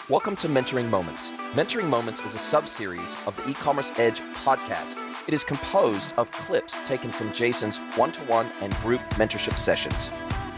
Welcome to Mentoring Moments. Mentoring Moments is a sub-series of the E-Commerce Edge podcast. It is composed of clips taken from Jason's one-to-one and group mentorship sessions.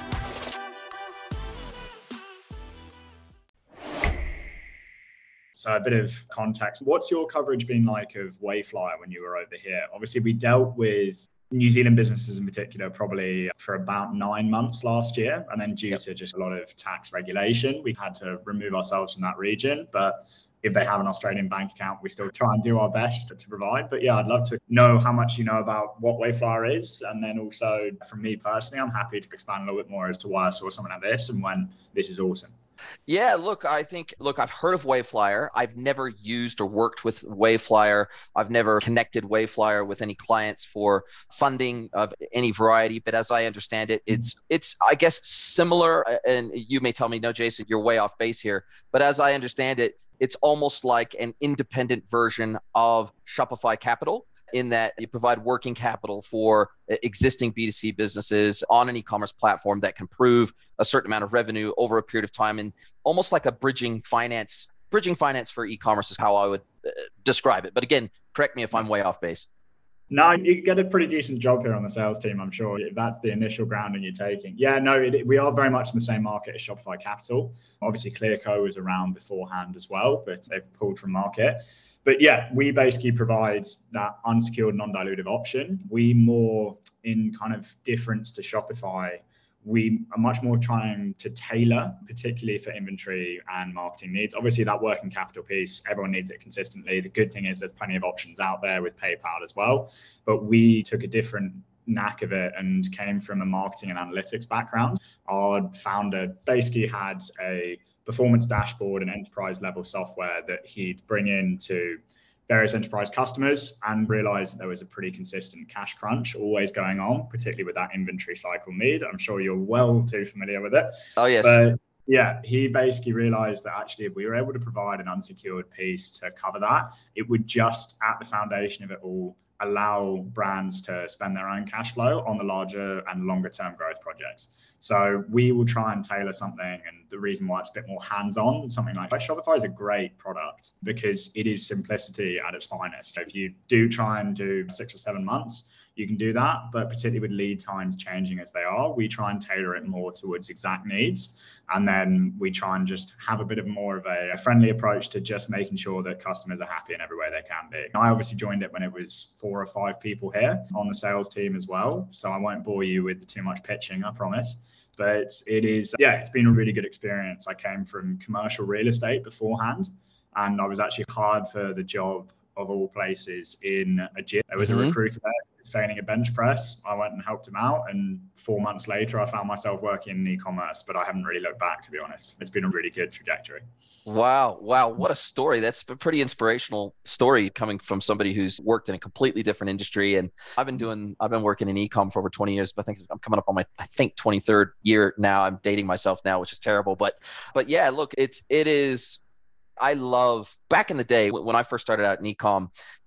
So a bit of context. What's your coverage been like of Wayflyer when you were over here? Obviously, we dealt with New Zealand businesses in particular probably for about 9 months last year. And then due to just a lot of tax regulation, we've had to remove ourselves from that region. But if they have an Australian bank account, we still try and do our best to provide. But yeah, I'd love to know how much you know about what Wayflyer is. And then also from me personally, I'm happy to expand a little bit more as to why I saw something like this and when this is awesome. Yeah, look, I've heard of Wayflyer. I've never used or worked with Wayflyer. I've never connected Wayflyer with any clients for funding of any variety. But as I understand it, it's I guess similar. And you may tell me, no, Jason, you're way off base here. But as I understand it, it's almost like an independent version of Shopify Capital, in that you provide working capital for existing B2C businesses on an e-commerce platform that can prove a certain amount of revenue over a period of time, and almost like a bridging finance for e-commerce is how I would describe it. But again, correct me if I'm way off base. No, you get a pretty decent job here on the sales team, I'm sure, if that's the initial grounding you're taking. Yeah, no, we are very much in the same market as Shopify Capital. Obviously, Clearco was around beforehand as well, but they've pulled from market. But yeah, we basically provide that unsecured, non-dilutive option. We more, in kind of difference to Shopify, we are much more trying to tailor, particularly for inventory and marketing needs. Obviously, that working capital piece, everyone needs it consistently. The good thing is there's plenty of options out there with PayPal as well. But we took a different knack of it and came from a marketing and analytics background. Our founder basically had a performance dashboard and enterprise level software that he'd bring in to various enterprise customers and realized that there was a pretty consistent cash crunch always going on, particularly with that inventory cycle need. I'm sure you're well too familiar with it. Oh, yes. But yeah, he basically realized that actually if we were able to provide an unsecured piece to cover that, it would just, at the foundation of it all, allow brands to spend their own cash flow on the larger and longer term growth projects. So we will try and tailor something, and the reason why it's a bit more hands-on than something like Shopify is a great product because it is simplicity at its finest. If you do try and do 6 or 7 months, you can do that, but particularly with lead times changing as they are, we try and tailor it more towards exact needs. And then we try and just have a bit of more of a friendly approach to just making sure that customers are happy in every way they can be. I obviously joined it when it was 4 or 5 people here on the sales team as well. So I won't bore you with too much pitching, I promise. But it is, yeah, it's been a really good experience. I came from commercial real estate beforehand, and I was actually hired for the job of all places in a gym. There was a recruiter there who was feigning a bench press. I went and helped him out, and 4 months later I found myself working in e-commerce, but I haven't really looked back, to be honest. It's been a really good trajectory. Wow. What a story. That's a pretty inspirational story coming from somebody who's worked in a completely different industry. And I've been working in e-com for over 20 years, but I think I'm coming up on my 23rd year now. I'm dating myself now, which is terrible. But yeah, look, it is. I love, back in the day when I first started out in e-com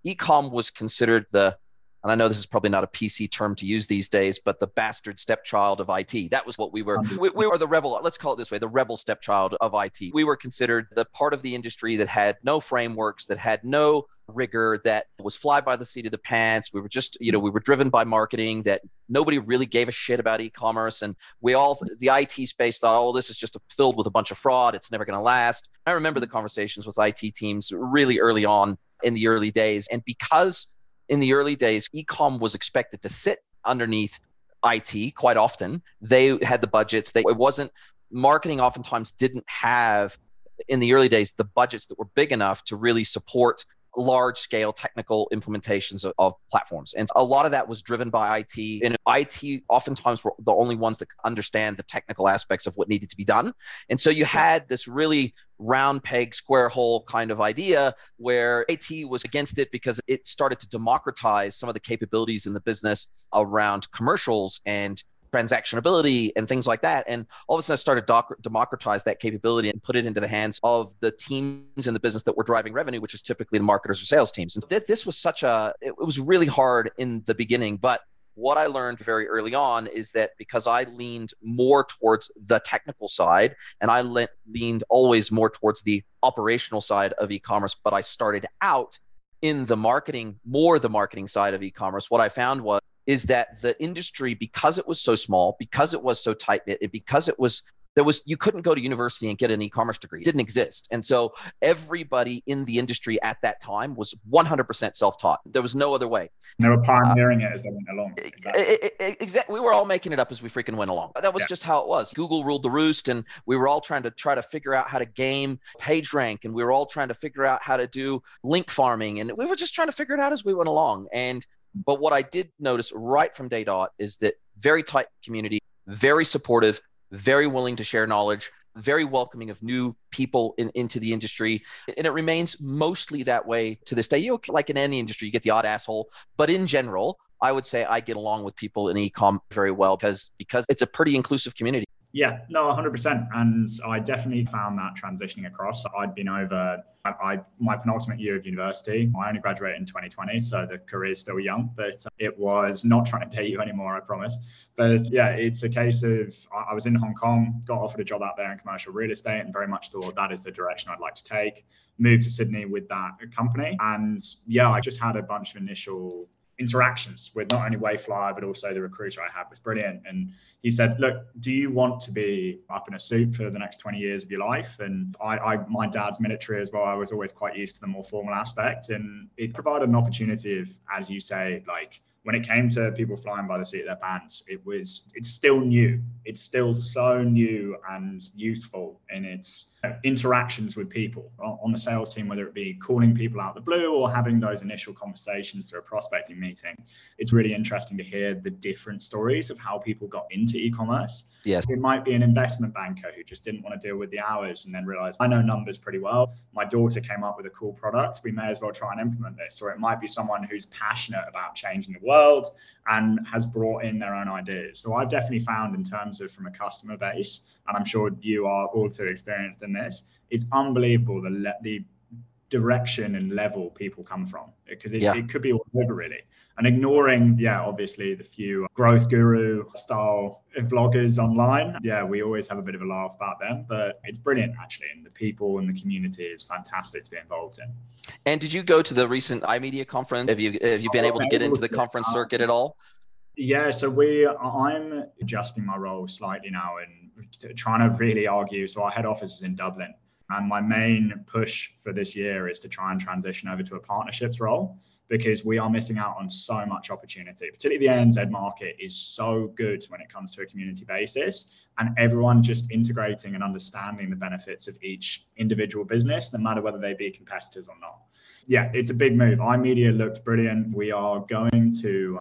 was considered and I know this is probably not a PC term to use these days, but the bastard stepchild of IT. That was what we were. We were the rebel, let's call it this way, the rebel stepchild of IT. We were considered the part of the industry that had no frameworks, that had no rigor, that was fly by the seat of the pants. We were just, we were driven by marketing, that nobody really gave a shit about e-commerce. And the IT space thought, oh, this is just filled with a bunch of fraud. It's never going to last. I remember the conversations with IT teams really early on in the early days. And because in the early days, e-com was expected to sit underneath IT quite often. They had the budgets. It wasn't, marketing oftentimes didn't have, in the early days, the budgets that were big enough to really support large-scale technical implementations of platforms. And a lot of that was driven by IT. And IT oftentimes were the only ones that understand the technical aspects of what needed to be done. And so you had this really round peg, square hole kind of idea where IT was against it because it started to democratize some of the capabilities in the business around commercials and transactionability and things like that. And all of a sudden I started to democratize that capability and put it into the hands of the teams in the business that were driving revenue, which is typically the marketers or sales teams. And this was it was really hard in the beginning, but what I learned very early on is that because I leaned more towards the technical side and I leaned always more towards the operational side of e-commerce, but I started out in the marketing side of e-commerce, what I found is that the industry, because it was so small, because it was so tight knit, because you couldn't go to university and get an e-commerce degree. It didn't exist. And so everybody in the industry at that time was 100% self-taught. There was no other way. They were pioneering it as they went along. Exactly. We were all making it up as we freaking went along. That was just how it was. Google ruled the roost, and we were all trying to figure out how to game PageRank, and we were all trying to figure out how to do link farming, and we were just trying to figure it out as we went along. But what I did notice right from day dot is that very tight community, very supportive, very willing to share knowledge, very welcoming of new people into the industry. And it remains mostly that way to this day. Like in any industry, you get the odd asshole. But in general, I would say I get along with people in e-com very well because it's a pretty inclusive community. Yeah, no, 100%. And I definitely found that transitioning across. I'd been over my penultimate year of university. I only graduated in 2020, so the career's still young, but it was not trying to date you anymore, I promise. But yeah, it's a case of I was in Hong Kong, got offered a job out there in commercial real estate, and very much thought that is the direction I'd like to take. Moved to Sydney with that company. And yeah, I just had a bunch of initial interactions with not only Wayflyer, but also the recruiter I had was brilliant. And he said, look, do you want to be up in a suit for the next 20 years of your life? And my dad's military as well. I was always quite used to the more formal aspect. And it provided an opportunity of, as you say, like when it came to people flying by the seat of their pants, it's still new. It's still so new and youthful in its interactions with people on the sales team, whether it be calling people out of the blue or having those initial conversations through a prospecting meeting. It's really interesting to hear the different stories of how people got into e-commerce. Yes. It might be an investment banker who just didn't want to deal with the hours and then realized, I know numbers pretty well. My daughter came up with a cool product. We may as well try and implement this. Or it might be someone who's passionate about changing the world and has brought in their own ideas. So I've definitely found in terms of from a customer base, and I'm sure you are all too experienced in this, it's unbelievable the direction and level people come from, because it could be all over really. And ignoring, obviously the few growth guru style vloggers online. We always have a bit of a laugh about them, but it's brilliant actually. And the people and the community is fantastic to be involved in. And did you go to the recent iMedia conference? Have you been able to get into the conference circuit at all? Yeah, so I'm adjusting my role slightly now and trying to really argue. So our head office is in Dublin, and my main push for this year is to try and transition over to a partnerships role, because we are missing out on so much opportunity. Particularly the ANZ market is so good when it comes to a community basis, and everyone just integrating and understanding the benefits of each individual business, no matter whether they be competitors or not. Yeah, it's a big move. iMedia looked brilliant. We are going to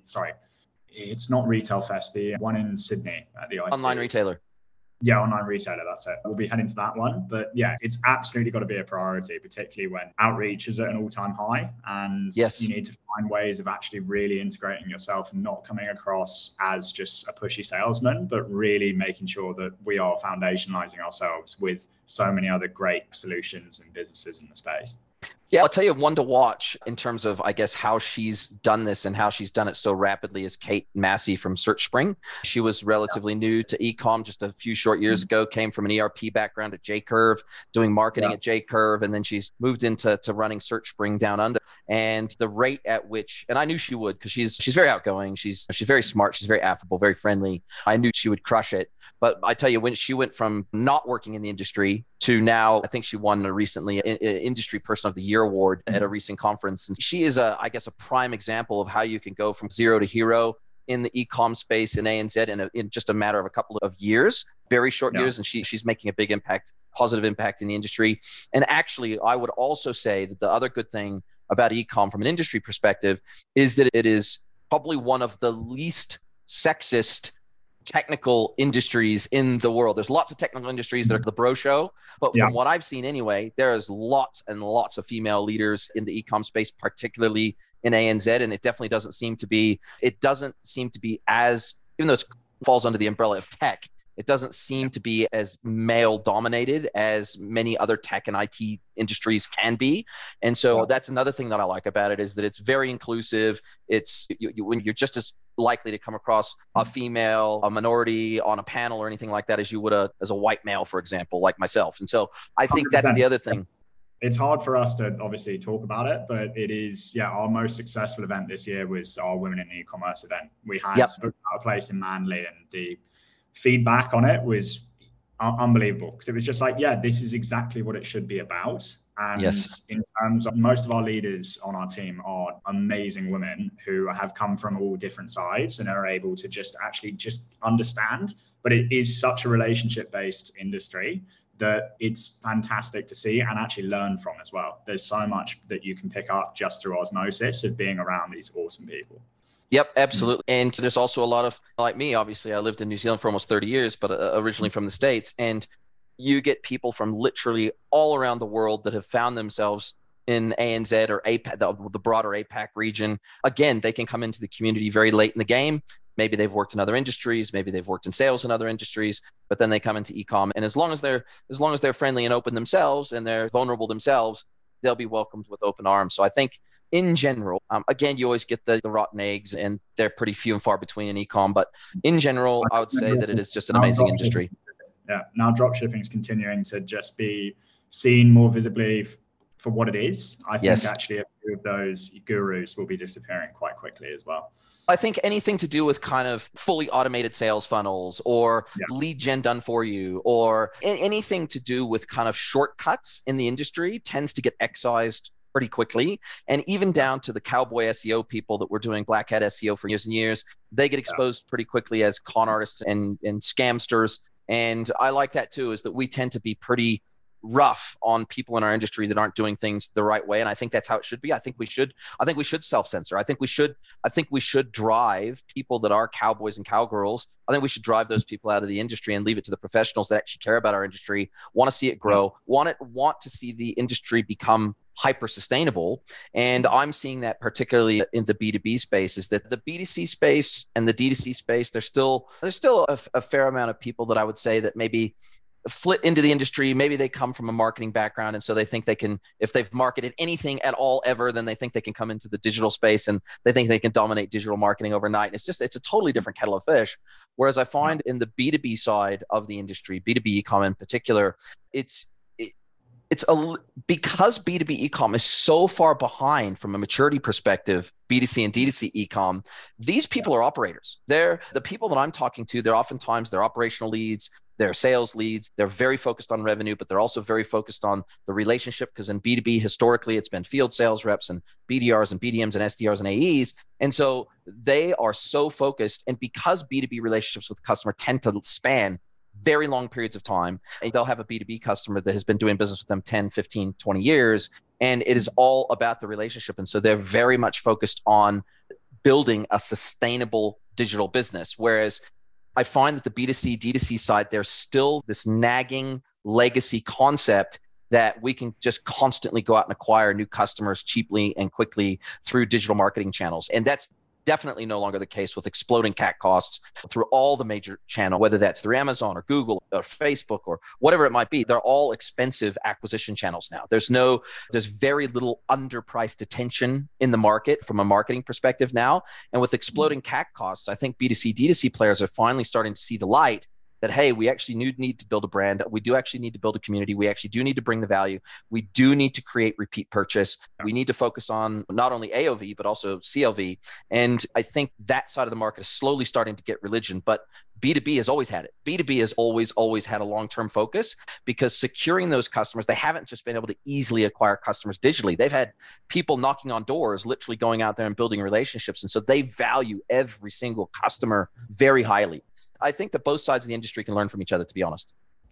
it's not Retail Fest, the one in Sydney at the IC. Online retailer. Yeah, online retailer, that's it. We'll be heading to that one. But yeah, it's absolutely got to be a priority, particularly when outreach is at an all-time high. And you need to find ways of actually really integrating yourself and not coming across as just a pushy salesman, but really making sure that we are foundationalizing ourselves with so many other great solutions and businesses in the space. Yeah, I'll tell you one to watch in terms of, I guess, how she's done this and how she's done it so rapidly is Kate Massey from SearchSpring. She was relatively new to e-com just a few short years ago, came from an ERP background at J-Curve, doing marketing at J-Curve, and then she's moved into running SearchSpring down under. And the rate at which, and I knew she would, because she's very outgoing, she's very smart, she's very affable, very friendly. I knew she would crush it. But I tell you, when she went from not working in the industry to now, I think she won recently an Industry Person of the Year award at a recent conference. And she is, I guess, a prime example of how you can go from zero to hero in the e-com space in ANZ in just a matter of a couple of years, very short years. And she's making a big impact, positive impact in the industry. And actually, I would also say that the other good thing about e-com from an industry perspective is that it is probably one of the least sexist technical industries in the world. There's lots of technical industries that are the bro show, but from what I've seen anyway, there's lots and lots of female leaders in the e-com space, particularly in ANZ, and it definitely doesn't seem to be as, even though it falls under the umbrella of tech, It doesn't seem to be as male dominated as many other tech and IT industries can be. And so that's another thing that I like about it, is that it's very inclusive. It's when you're just as likely to come across a female, a minority on a panel or anything like that as you would as a white male, for example, like myself. And so I think 100%. that's the other thing. It's hard for us to obviously talk about it, but it is, our most successful event this year was our Women in E-commerce event. We had a place in Manly, and the feedback on it was unbelievable, because it was just like, this is exactly what it should be about. And in terms of, most of our leaders on our team are amazing women who have come from all different sides and are able to just understand. But it is such a relationship-based industry that it's fantastic to see and actually learn from as well. There's so much that you can pick up just through osmosis of being around these awesome people. Yep, absolutely. And there's also a lot of, like me, obviously, I lived in New Zealand for almost 30 years, but originally from the States. And you get people from literally all around the world that have found themselves in ANZ or APAC, the broader APAC region. Again, they can come into the community very late in the game. Maybe they've worked in other industries, maybe they've worked in sales in other industries, but then they come into e-com. And as long as they're friendly and open themselves and they're vulnerable themselves, they'll be welcomed with open arms. So I think in general, again, you always get the rotten eggs, and they're pretty few and far between in e-com. But in general, I would say that it is just an amazing industry. Yeah, now dropshipping is continuing to just be seen more visibly for what it is. I think actually a few of those gurus will be disappearing quite quickly as well. I think anything to do with kind of fully automated sales funnels or lead gen done for you, or anything to do with kind of shortcuts in the industry tends to get excised pretty quickly. And even down to the cowboy SEO people that were doing black hat SEO for years and years, they get exposed pretty quickly as con artists and scamsters. And I like that too, is that we tend to be pretty rough on people in our industry that aren't doing things the right way. And I think that's how it should be. I think we should self-censor. I think we should drive people that are cowboys and cowgirls. I think we should drive those people out of the industry and leave it to the professionals that actually care about our industry, want to see it grow, want to see the industry become hyper sustainable. And I'm seeing that particularly in the B2B space, is that the B2C space and the D2C space, there's still a fair amount of people that I would say that maybe flit into the industry. Maybe they come from a marketing background, and so they think they can, if they've marketed anything at all ever, then they think they can come into the digital space and they think they can dominate digital marketing overnight. And it's a totally different kettle of fish. Whereas I find in the B2B side of the industry, B2B e-com in particular, because B2B e-com is so far behind from a maturity perspective, B2C and D2C e-com, these people are operators. They're the people that I'm talking to. They're operational leads. They're sales leads. They're very focused on revenue, but they're also very focused on the relationship, because in B2B, historically, it's been field sales reps and BDRs and BDMs and SDRs and AEs. And so they are so focused. And because B2B relationships with the customer tend to span very long periods of time, and they'll have a B2B customer that has been doing business with them 10, 15, 20 years, and it is all about the relationship. And so they're very much focused on building a sustainable digital business. Whereas I find that the B2C, D2C side, there's still this nagging legacy concept that we can just constantly go out and acquire new customers cheaply and quickly through digital marketing channels. And that's definitely no longer the case with exploding CAC costs through all the major channels, whether that's through Amazon or Google or Facebook or whatever it might be. They're all expensive acquisition channels now. There's very little underpriced attention in the market from a marketing perspective now. And with exploding CAC costs, I think B2C, D2C players are finally starting to see the light that, hey, we actually need to build a brand. We do actually need to build a community. We actually do need to bring the value. We do need to create repeat purchase. We need to focus on not only AOV, but also CLV. And I think that side of the market is slowly starting to get religion, but B2B has always had it. B2B has always had a long-term focus, because securing those customers, they haven't just been able to easily acquire customers digitally. They've had people knocking on doors, literally going out there and building relationships. And so they value every single customer very highly. I think that both sides of the industry can learn from each other, to be honest.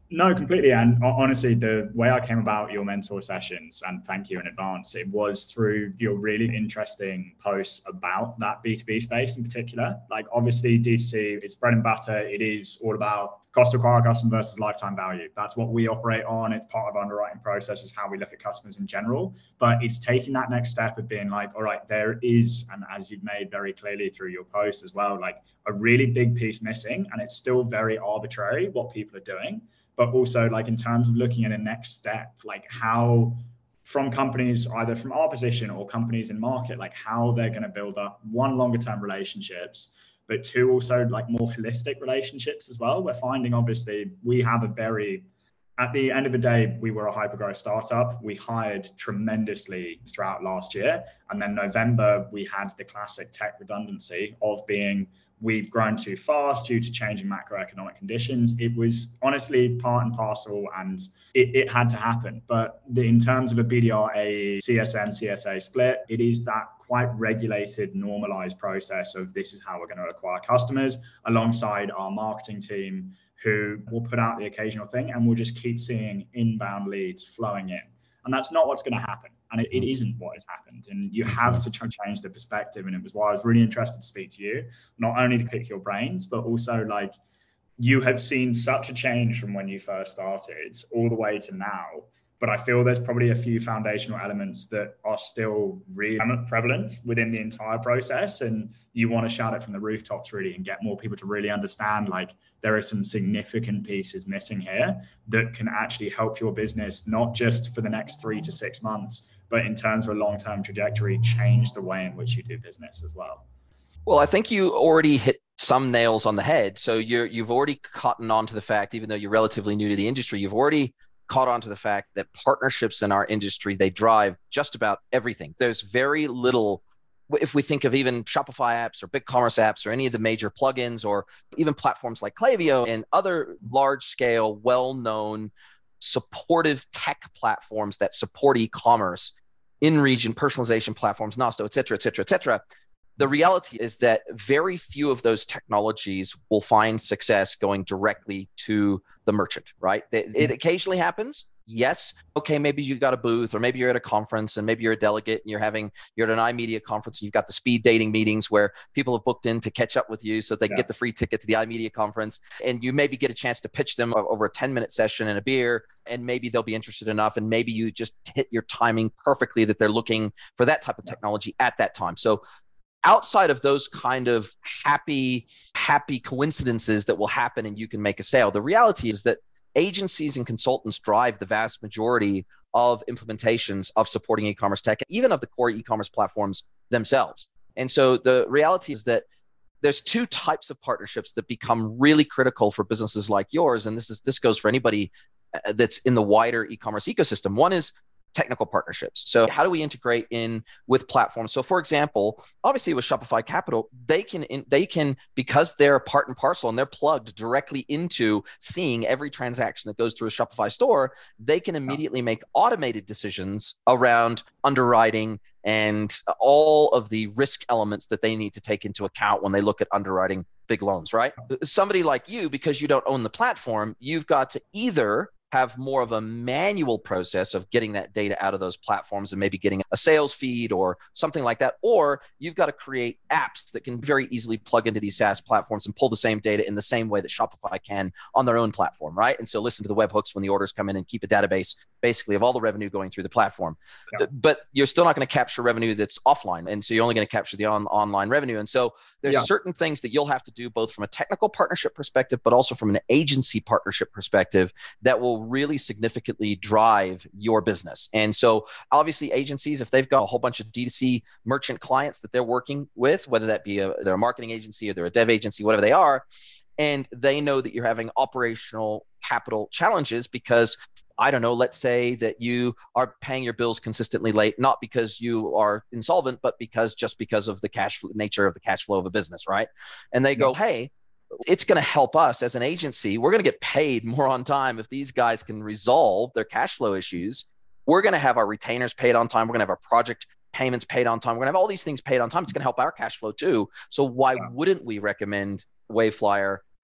No, completely. And honestly, the way I came about your mentor sessions, and thank you in advance, it was through your really interesting posts about that B2B space in particular. Like, obviously, D2C, it's bread and butter. It is all about cost to acquire a customer versus lifetime value. That's what we operate on. It's part of our underwriting process, is how we look at customers in general. But it's taking that next step of being like, all right, there is, and as you've made very clearly through your post as well, like a really big piece missing, and it's still very arbitrary what people are doing. But also, like, in terms of looking at a next step, like how from companies, either from our position or companies in market, like how they're going to build up, one, longer term relationships, but two, also like more holistic relationships as well. We're finding, obviously, we have a very, at the end of the day, we were a hypergrowth startup. We hired tremendously throughout last year. And then November, we had the classic tech redundancy of being, we've grown too fast due to changing macroeconomic conditions. It was honestly part and parcel, and it had to happen. But in terms of a BDR, CSM, CSA split, it is that quite regulated, normalized process of this is how we're going to acquire customers, alongside our marketing team, who will put out the occasional thing, and we'll just keep seeing inbound leads flowing in. And that's not what's going to happen. And it isn't what has happened. And you have to change the perspective. And it was why I was really interested to speak to you, not only to pick your brains, but also, like, you have seen such a change from when you first started all the way to now. But I feel there's probably a few foundational elements that are still really prevalent within the entire process. And you want to shout it from the rooftops, really, and get more people to really understand, like, there are some significant pieces missing here that can actually help your business, not just for the next 3 to 6 months, but in terms of a long-term trajectory, change the way in which you do business as well. Well, I think you already hit some nails on the head. So you've already caught on to the fact, even though you're relatively new to the industry, you've already caught on to the fact that partnerships in our industry, they drive just about everything. There's very little, if we think of even Shopify apps or BigCommerce apps or any of the major plugins, or even platforms like Klaviyo and other large-scale, well-known, supportive tech platforms that support e-commerce, in-region personalization platforms, Nosto, et cetera, et cetera, et cetera. The reality is that very few of those technologies will find success going directly to the merchant, right? It occasionally happens. Yes. Okay, maybe you got a booth, or maybe you're at a conference and maybe you're a delegate and you're at an iMedia conference and you've got the speed dating meetings where people have booked in to catch up with you so they can get the free ticket to the iMedia conference. And you maybe get a chance to pitch them over a 10-minute session and a beer, and maybe they'll be interested enough. And maybe you just hit your timing perfectly that they're looking for that type of technology at that time. So outside of those kind of happy coincidences that will happen and you can make a sale, the reality is that agencies and consultants drive the vast majority of implementations of supporting e-commerce tech, even of the core e-commerce platforms themselves. And so the reality is that there's two types of partnerships that become really critical for businesses like yours. And this goes for anybody that's in the wider e-commerce ecosystem. One is technical partnerships. So how do we integrate in with platforms? So for example, obviously with Shopify Capital, they can, because they're part and parcel and they're plugged directly into seeing every transaction that goes through a Shopify store, they can immediately make automated decisions around underwriting and all of the risk elements that they need to take into account when they look at underwriting big loans, right? Somebody like you, because you don't own the platform, you've got to either have more of a manual process of getting that data out of those platforms and maybe getting a sales feed or something like that. Or you've got to create apps that can very easily plug into these SaaS platforms and pull the same data in the same way that Shopify can on their own platform, right? And so listen to the webhooks when the orders come in and keep a database basically of all the revenue going through the platform. Yeah. But you're still not going to capture revenue that's offline. And so you're only going to capture the online revenue. And so there's certain things that you'll have to do both from a technical partnership perspective, but also from an agency partnership perspective that will really significantly drive your business. And so obviously agencies, if they've got a whole bunch of D2C merchant clients that they're working with, whether that be they're a marketing agency or they're a dev agency, whatever they are, and they know that you're having operational capital challenges because, I don't know, let's say that you are paying your bills consistently late, not because you are insolvent, but because of the nature of the cash flow of a business, right? And they go, hey, it's going to help us as an agency. We're going to get paid more on time if these guys can resolve their cash flow issues. We're going to have our retainers paid on time. We're going to have our project payments paid on time. We're going to have all these things paid on time. It's going to help our cash flow too. So why wouldn't we recommend Waveflyer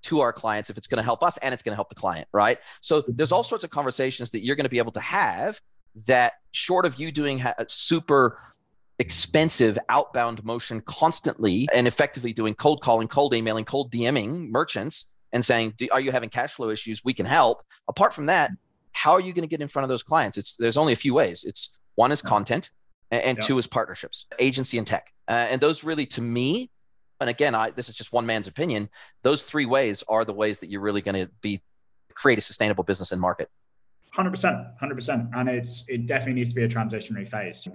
to our clients if it's going to help us and it's going to help the client, right? So there's all sorts of conversations that you're going to be able to have that, short of you doing a super expensive outbound motion constantly and effectively doing cold calling, cold emailing, cold DMing merchants and saying, are you having cash flow issues? We can help. Apart from that, how are you going to get in front of those clients? There's only a few ways. It's one is content, and two is partnerships, agency and tech. And those really, to me, and again, this is just one man's opinion, those three ways are the ways that you're really going to create a sustainable business and market. 100%. And it definitely needs to be a transitionary phase.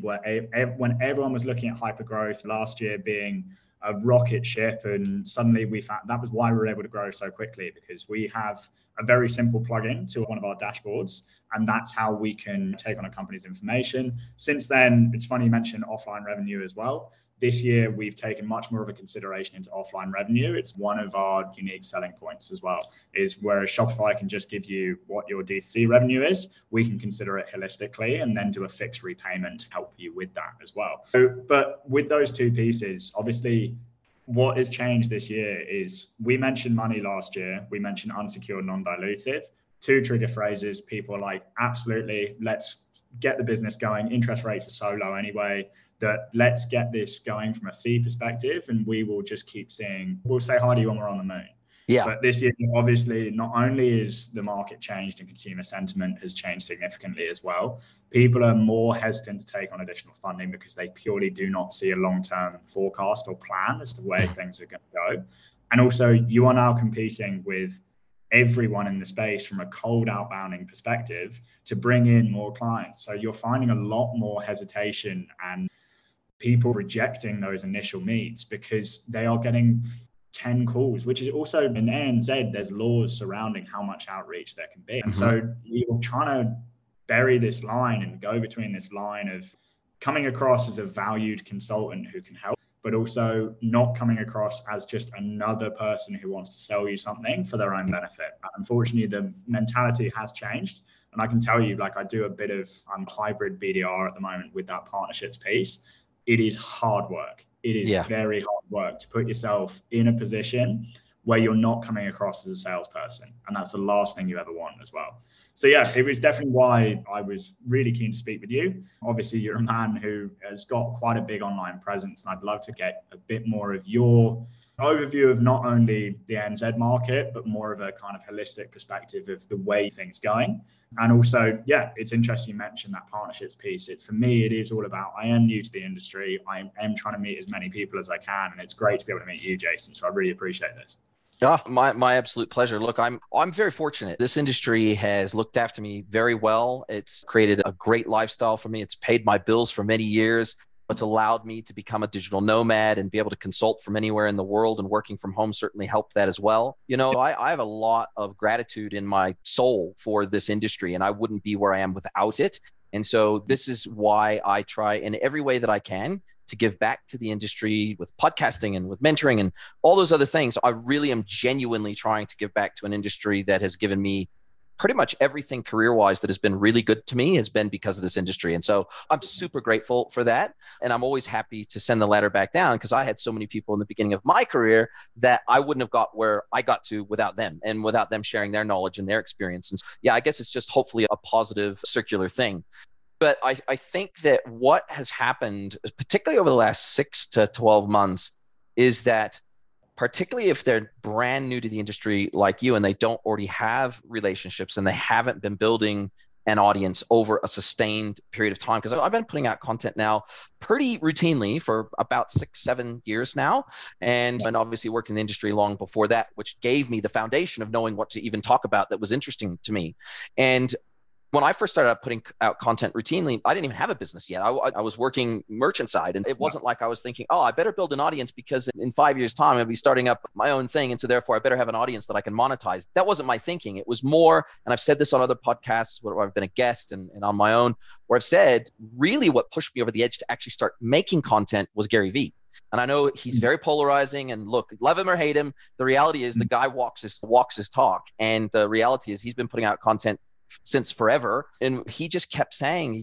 When everyone was looking at hypergrowth last year being a rocket ship, and suddenly we found that was why we were able to grow so quickly, because we have a very simple plugin to one of our dashboards, and that's how we can take on a company's information. Since then, it's funny you mentioned offline revenue as well. This year, we've taken much more of a consideration into offline revenue. It's one of our unique selling points as well, is whereas Shopify can just give you what your D2C revenue is, we can consider it holistically and then do a fixed repayment to help you with that as well. But with those two pieces, obviously, what has changed this year is we mentioned money last year. We mentioned unsecured, non-dilutive. Two trigger phrases. People are like, absolutely, let's get the business going. Interest rates are so low anyway, that let's get this going from a fee perspective, and we will just keep seeing, we'll say hi to you when we're on the moon. Yeah. But this year, obviously, not only is the market changed and consumer sentiment has changed significantly as well, people are more hesitant to take on additional funding because they purely do not see a long-term forecast or plan as to where things are going to go. And also, you are now competing with everyone in the space from a cold outbounding perspective to bring in more clients. So you're finding a lot more hesitation and people rejecting those initial meets because they are getting 10 calls, which is also in ANZ, there's laws surrounding how much outreach there can be. And so you're trying to bury this line and go between this line of coming across as a valued consultant who can help, but also not coming across as just another person who wants to sell you something for their own benefit. Unfortunately, the mentality has changed. And I can tell you, like, I do a bit of hybrid BDR at the moment with that partnerships piece. It is hard work. It is very hard work to put yourself in a position where you're not coming across as a salesperson. And that's the last thing you ever want as well. So yeah, it was definitely why I was really keen to speak with you. Obviously, you're a man who has got quite a big online presence, and I'd love to get a bit more of your overview of not only the NZ market, but more of a kind of holistic perspective of the way things going. And also, yeah, it's interesting you mentioned that partnerships piece. For me, it is all about, I am new to the industry. I am trying to meet as many people as I can. And it's great to be able to meet you, Jason. So I really appreciate this. Oh, my absolute pleasure. Look, I'm very fortunate. This industry has looked after me very well. It's created a great lifestyle for me. It's paid my bills for many years. It's allowed me to become a digital nomad and be able to consult from anywhere in the world, and working from home certainly helped that as well. You know, I have a lot of gratitude in my soul for this industry, and I wouldn't be where I am without it. And so this is why I try in every way that I can to give back to the industry with podcasting and with mentoring and all those other things. I really am genuinely trying to give back to an industry that has given me pretty much everything career-wise that has been really good to me has been because of this industry. And so I'm super grateful for that. And I'm always happy to send the ladder back down, because I had so many people in the beginning of my career that I wouldn't have got where I got to without them, and without them sharing their knowledge and their experience. And yeah, I guess it's just hopefully a positive circular thing. But I think that what has happened, particularly over the last 6 to 12 months, is that particularly if they're brand new to the industry like you and they don't already have relationships and they haven't been building an audience over a sustained period of time, because I've been putting out content now pretty routinely for about 6-7 years now, and obviously worked in the industry long before that, which gave me the foundation of knowing what to even talk about that was interesting to me. And when I first started out putting out content routinely, I didn't even have a business yet. I was working merchant side, and it wasn't like I was thinking, oh, I better build an audience because in 5 years' time, I'll be starting up my own thing. And so therefore, I better have an audience that I can monetize. That wasn't my thinking. It was more, and I've said this on other podcasts where I've been a guest and on my own, where I've said really what pushed me over the edge to actually start making content was Gary Vee. And I know he's very polarizing, and look, love him or hate him, the reality is the guy walks his talk. And the reality is he's been putting out content since forever. And he just kept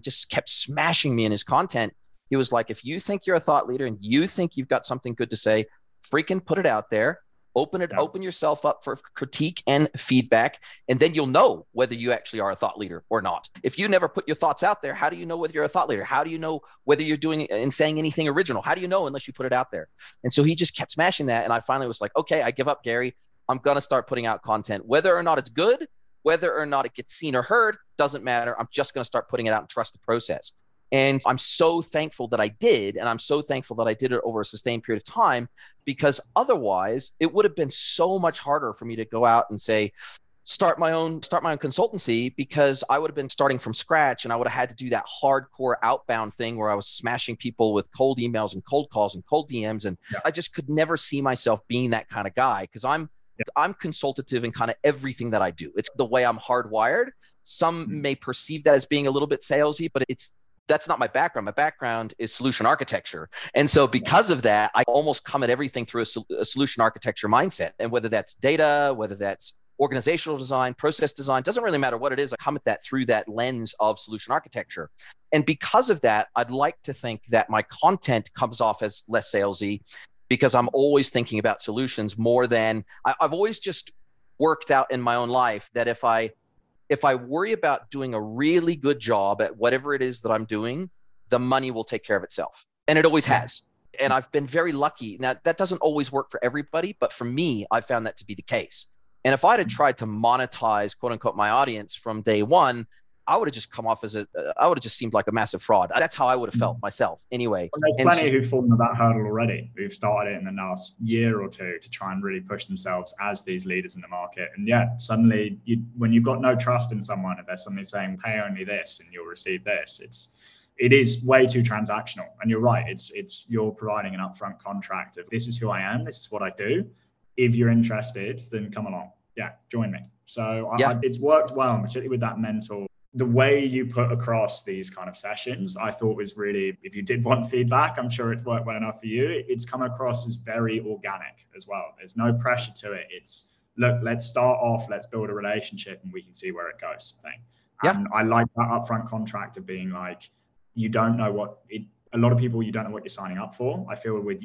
smashing me in his content. He was like, if you think you're a thought leader and you think you've got something good to say, freaking put it out there. Open yourself up for critique and feedback, and then you'll know whether you actually are a thought leader or not. If you never put your thoughts out there, how do you know whether you're a thought leader? How do you know whether you're doing and saying anything original? How do you know unless you put it out there? And so he just kept smashing that. And I finally was like, okay, I give up, Gary. I'm going to start putting out content. Whether or not it's good, whether or not it gets seen or heard, doesn't matter. I'm just going to start putting it out and trust the process. And I'm so thankful that I did. And I'm so thankful that I did it over a sustained period of time, because otherwise it would have been so much harder for me to go out and say, start my own consultancy, because I would have been starting from scratch and I would have had to do that hardcore outbound thing where I was smashing people with cold emails and cold calls and cold DMs. And I just could never see myself being that kind of guy, because I'm consultative in kind of everything that I do. It's the way I'm hardwired. Some may perceive that as being a little bit salesy, but that's not my background. My background is solution architecture. And so because of that, I almost come at everything through a solution architecture mindset. And whether that's data, whether that's organizational design, process design, doesn't really matter what it is. I come at that through that lens of solution architecture. And because of that, I'd like to think that my content comes off as less salesy, because I'm always thinking about solutions more than I've always just worked out in my own life that if I worry about doing a really good job at whatever it is that I'm doing, the money will take care of itself. And it always has. And I've been very lucky. Now, that doesn't always work for everybody, but for me, I found that to be the case. And if I'd have tried to monetize, quote unquote, my audience from day one, I would have just come off I would have just seemed like a massive fraud. That's how I would have felt myself anyway. Well, there's plenty who've fallen that hurdle already, who've started it in the last year or two to try and really push themselves as these leaders in the market. And suddenly when you've got no trust in someone, and they're suddenly saying, pay only this and you'll receive this, it is way too transactional. And you're right, it's you're providing an upfront contract of, this is who I am, this is what I do. If you're interested, then come along. Join me. So it's worked well, particularly with that mental. The way you put across these kind of sessions, I thought was really, if you did want feedback, I'm sure it's worked well enough for you. It's come across as very organic as well. There's no pressure to it. It's, look, let's start off, let's build a relationship and we can see where it goes thing. And I like that upfront contract of being like, you don't know a lot of people, you don't know what you're signing up for. I feel with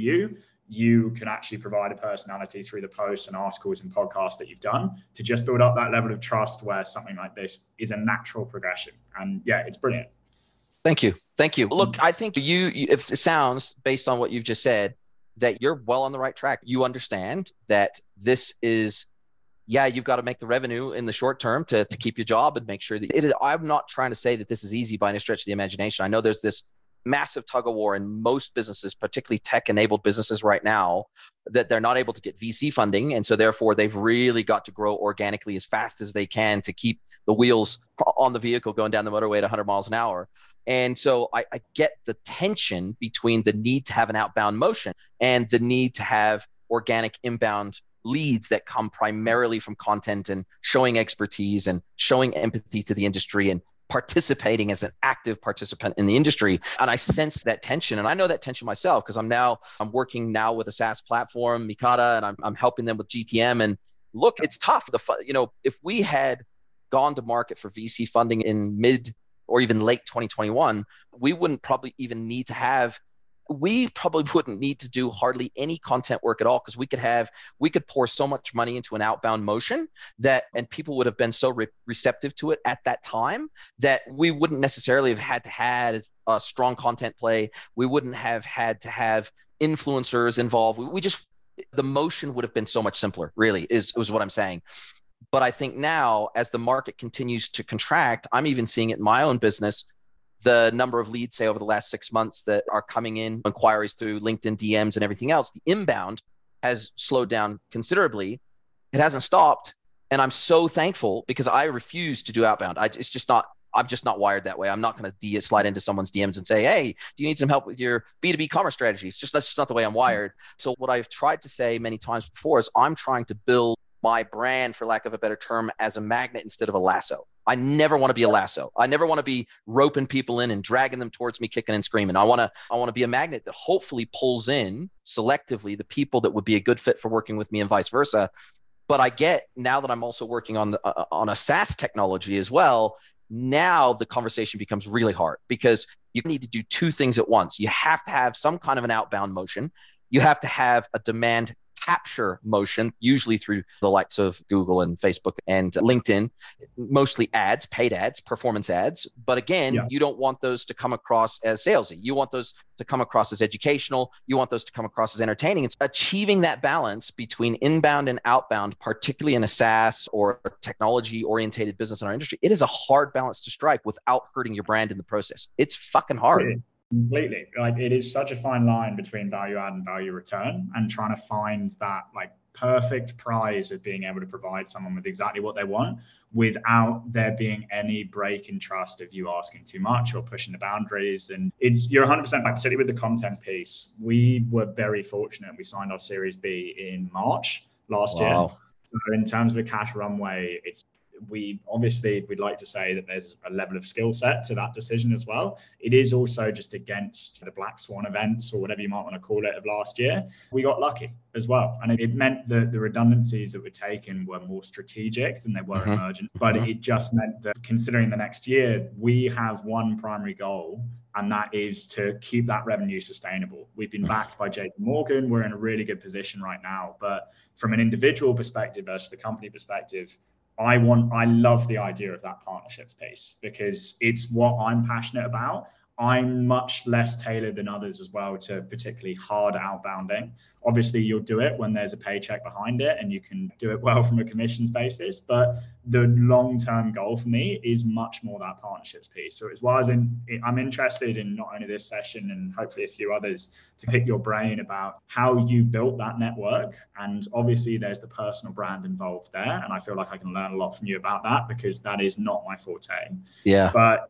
you can actually provide a personality through the posts and articles and podcasts that you've done to just build up that level of trust where something like this is a natural progression. And it's brilliant. Thank you. Look, I think if it sounds, based on what you've just said, that you're well on the right track. You understand that this is, you've got to make the revenue in the short term to keep your job and make sure that I'm not trying to say that this is easy by any stretch of the imagination. I know there's this massive tug of war in most businesses, particularly tech-enabled businesses right now, that they're not able to get VC funding. And so therefore, they've really got to grow organically as fast as they can to keep the wheels on the vehicle going down the motorway at 100 miles an hour. And so I get the tension between the need to have an outbound motion and the need to have organic inbound leads that come primarily from content and showing expertise and showing empathy to the industry and participating as an active participant in the industry. And I sense that tension, and I know that tension myself, because I'm working now with a SaaS platform, Mikata, and I'm helping them with GTM. And look, it's tough. If we had gone to market for VC funding in mid or even late 2021, we wouldn't probably even need to have we probably wouldn't need to do hardly any content work at all, because we could pour so much money into an outbound motion and people would have been so receptive to it at that time that we wouldn't necessarily have had a strong content play. We wouldn't have had to have influencers involved. The motion would have been so much simpler, really, is what I'm saying. But I think now, as the market continues to contract, I'm even seeing it in my own business. The number of leads, say, over the last 6 months that are coming in, inquiries through LinkedIn DMs and everything else, the inbound has slowed down considerably. It hasn't stopped. And I'm so thankful, because I refuse to do outbound. I'm just not wired that way. I'm not going to slide into someone's DMs and say, hey, do you need some help with your B2B commerce strategy? That's just not the way I'm wired. So what I've tried to say many times before is I'm trying to build my brand, for lack of a better term, as a magnet instead of a lasso. I never want to be a lasso. I never want to be roping people in and dragging them towards me, kicking and screaming. I want to be a magnet that hopefully pulls in selectively the people that would be a good fit for working with me, and vice versa. But I get, now that I'm also working on a SaaS technology as well, now the conversation becomes really hard, because you need to do two things at once. You have to have some kind of an outbound motion. You have to have a demand capture motion, usually through the likes of Google and Facebook and LinkedIn, mostly ads, paid ads, performance ads. But again, you don't want those to come across as salesy. You want those to come across as educational. You want those to come across as entertaining. It's achieving that balance between inbound and outbound, particularly in a SaaS or a technology-oriented business in our industry. It is a hard balance to strike without hurting your brand in the process. It's fucking hard. Completely. Like, it is such a fine line between value add and value return, and trying to find that like perfect prize of being able to provide someone with exactly what they want without there being any break in trust of you asking too much or pushing the boundaries. And you're 100% right, particularly with the content piece. We were very fortunate. We signed our Series B in March last year. So in terms of a cash runway, we'd like to say that there's a level of skill set to that decision as well. It is also just against the Black Swan events, or whatever you might want to call it, of last year. We got lucky as well. And it meant that the redundancies that were taken were more strategic than they were emergent. But it just meant that, considering the next year, we have one primary goal, and that is to keep that revenue sustainable. We've been backed by JP Morgan. We're in a really good position right now. But from an individual perspective versus the company perspective, I love the idea of that partnerships piece, because it's what I'm passionate about. I'm much less tailored than others as well to particularly hard outbounding. Obviously, you'll do it when there's a paycheck behind it and you can do it well from a commissions basis. But the long-term goal for me is much more that partnerships piece. So as well as I'm interested in not only this session and hopefully a few others to pick your brain about how you built that network. And obviously there's the personal brand involved there. And I feel like I can learn a lot from you about that, because that is not my forte. Yeah. But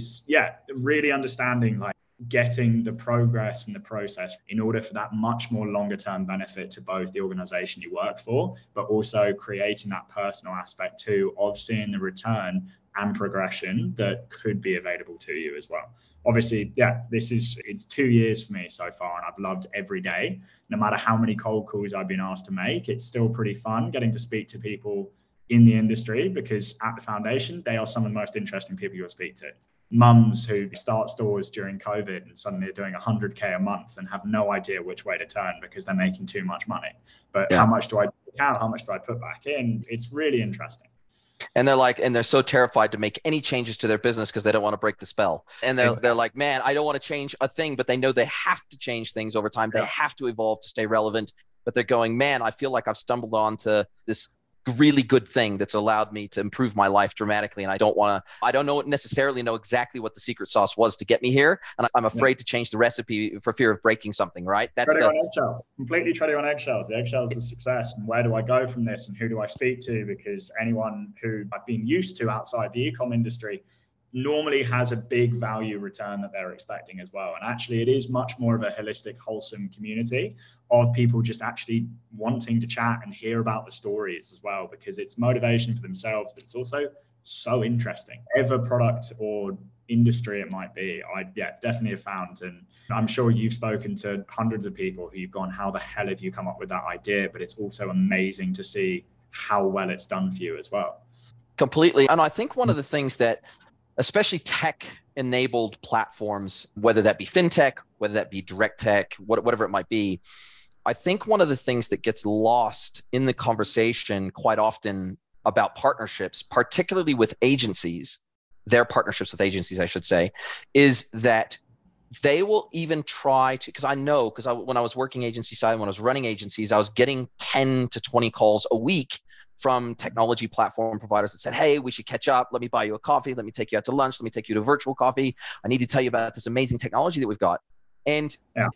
really understanding like getting the progress and the process in order for that much more longer term benefit to both the organization you work for, but also creating that personal aspect too of seeing the return and progression that could be available to you as well. Obviously, it's 2 years for me so far, and I've loved every day. No matter how many cold calls I've been asked to make, it's still pretty fun getting to speak to people in the industry, because at the foundation, they are some of the most interesting people you'll speak to. Mums who start stores during COVID and suddenly are doing 100K a month and have no idea which way to turn because they're making too much money. But how much do I take out? How much do I put back in? It's really interesting. And they're so terrified to make any changes to their business because they don't want to break the spell. And they're like, man, I don't want to change a thing, but they know they have to change things over time. They have to evolve to stay relevant. But they're going, man, I feel like I've stumbled onto this really good thing that's allowed me to improve my life dramatically. And I don't necessarily know exactly what the secret sauce was to get me here. And I'm afraid to change the recipe for fear of breaking something, right? That's treading on eggshells, completely treading on eggshells. The eggshells of success. And where do I go from this? And who do I speak to? Because anyone who I've been used to outside the e-com industry normally has a big value return that they're expecting as well. And actually, it is much more of a holistic, wholesome community of people just actually wanting to chat and hear about the stories as well, because it's motivation for themselves, but it's also so interesting. Whatever product or industry it might be, I definitely have found. And I'm sure you've spoken to hundreds of people who you've gone, how the hell have you come up with that idea? But it's also amazing to see how well it's done for you as well. Completely. And I think one of the things that especially tech-enabled platforms, whether that be fintech, whether that be direct tech, whatever it might be, I think one of the things that gets lost in the conversation quite often about partnerships, particularly with agencies, their partnerships with agencies, I should say, is that they will even try to, because when I was working agency side, when I was running agencies, I was getting 10 to 20 calls a week from technology platform providers that said, hey, we should catch up. Let me buy you a coffee. Let me take you out to lunch. Let me take you to virtual coffee. I need to tell you about this amazing technology that we've got. And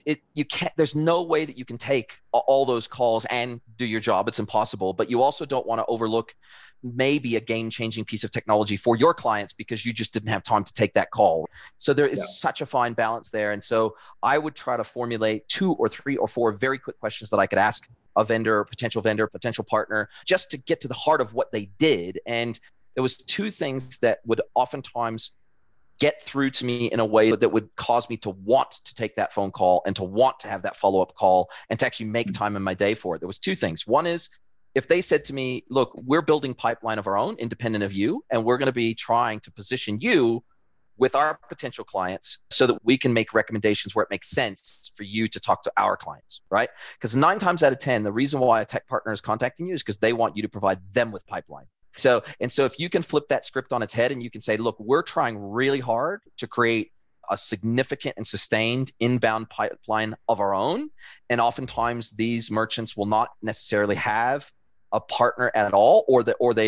there's no way that you can take all those calls and do your job. It's impossible. But you also don't want to overlook maybe a game-changing piece of technology for your clients because you just didn't have time to take that call. So there is such a fine balance there. And so I would try to formulate 2 or 3 or 4 very quick questions that I could ask a vendor, potential partner, just to get to the heart of what they did. And there was 2 things that would oftentimes get through to me in a way that would cause me to want to take that phone call and to want to have that follow-up call and to actually make time in my day for it. There was 2 things. One is if they said to me, look, we're building pipeline of our own independent of you, and we're going to be trying to position you with our potential clients so that we can make recommendations where it makes sense for you to talk to our clients, right? Because 9 times out of 10, the reason why a tech partner is contacting you is because they want you to provide them with pipeline. So if you can flip that script on its head and you can say, look, we're trying really hard to create a significant and sustained inbound pipeline of our own. And oftentimes these merchants will not necessarily have a partner at all, or they're on